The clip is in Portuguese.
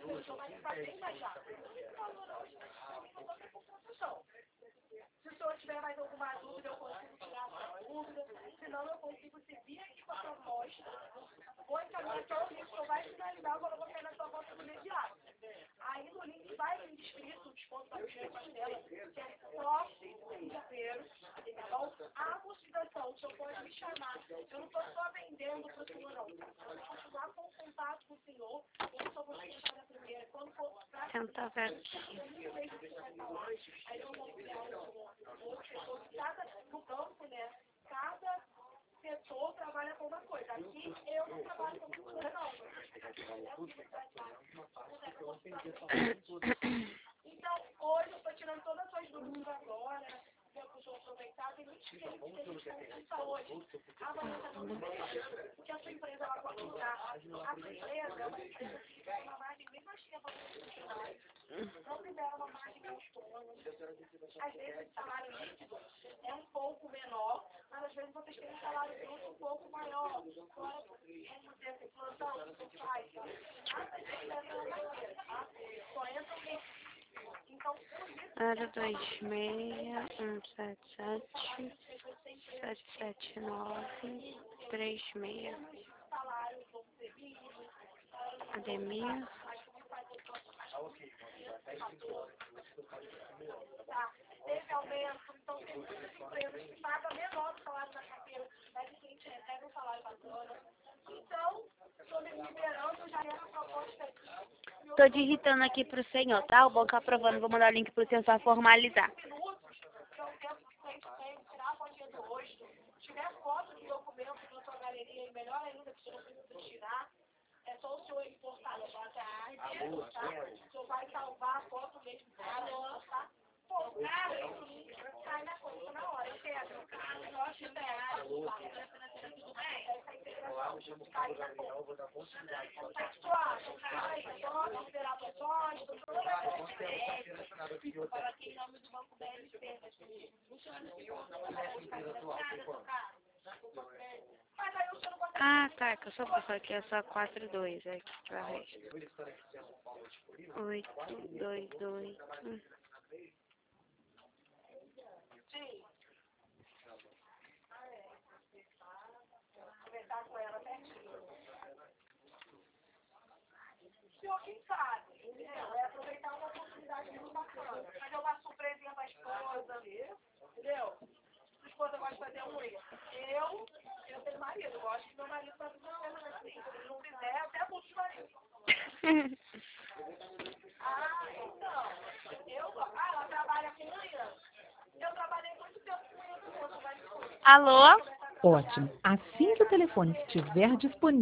Então vai ficar bem mais rápido. Se o senhor tiver mais alguma dúvida, eu consigo tirar essa dúvida. Senão, eu consigo seguir aqui com a proposta. Vou encaminhar para o link, só vai finalizar quando eu vou sair na sua volta do imediato. Aí no link vai escrito o desconto da primeira parcela, que é só inteiro, tá bom? A amortização, o senhor pode me chamar. Eu não estou só vendendo para o senhor, não. Eu vou continuar com o contato com o senhor. Eu só vou deixar na primeira. Quando for para Tenta ver aqui. aí eu vou criar outro setor de cada, no banco, né? Cada setor trabalha com uma coisa. Aqui eu não trabalho com cultura, não. Então, hoje eu estou tirando todas as suas dúvidas agora. Eu vou aproveitar. Tem muitos clientes que a gente consulta hoje. Amanhã está tudo bem. Porque a sua empresa ela pode mudar. A sua empresa é uma empresa que libera uma margem bem baixinha para os funcionários. Não libera uma margem mais plana. Às vezes o salário líquido é um pouco menor, mas às vezes vocês têm um salário bruto um pouco maior. Agora, vamos dizer assim, plantão, não faz. Só entra o mês. Então, por isso... 026-177-779-36. Ademir. Teve aumento, então tem muitas empresas que pagam menor do salário da carteira, mas que a gente recebe um salário bacana. Então, estou me liberando, já era a proposta aqui. Tô digitando aqui pro senhor, tá? O banco aprovando, vou mandar o link pro senhor só formalizar. Minutos, que é o tempo que vocês têm, tirar a fotinha do rosto. Se tiver foto de documento na sua galeria, melhor ainda, que você não precisa tirar. É só o senhor importar no tarde, tá? O senhor vai salvar a foto mesmo, tá? Pô, sai na conta na hora, eu quero. Nós liberamos, tudo bem? Essa integração, sai na conta. Como é que tu acha? Pode liberar a proposta, toda a gente para quem em nome do Banco BLC, mas aí o senhor não consegue... Ah, tá, que eu só vou aqui, é só 42, é que vai o resto. 822. Sim. Conversar com ela pertinho. Senhor, quem sabe? Entendeu? É aproveitar uma oportunidade muito bacana. Fazer uma surpresinha pra esposa. Entendeu? A esposa gosta de fazer um erro. Eu tenho marido. Eu gosto que meu marido faça uma coisa assim. Se ele não fizer, até busco de marido. Então. Ela trabalha com unha. Eu trabalhei muito tempo com unha do outro, mas... Alô? Ótimo. Assim que o telefone estiver disponível,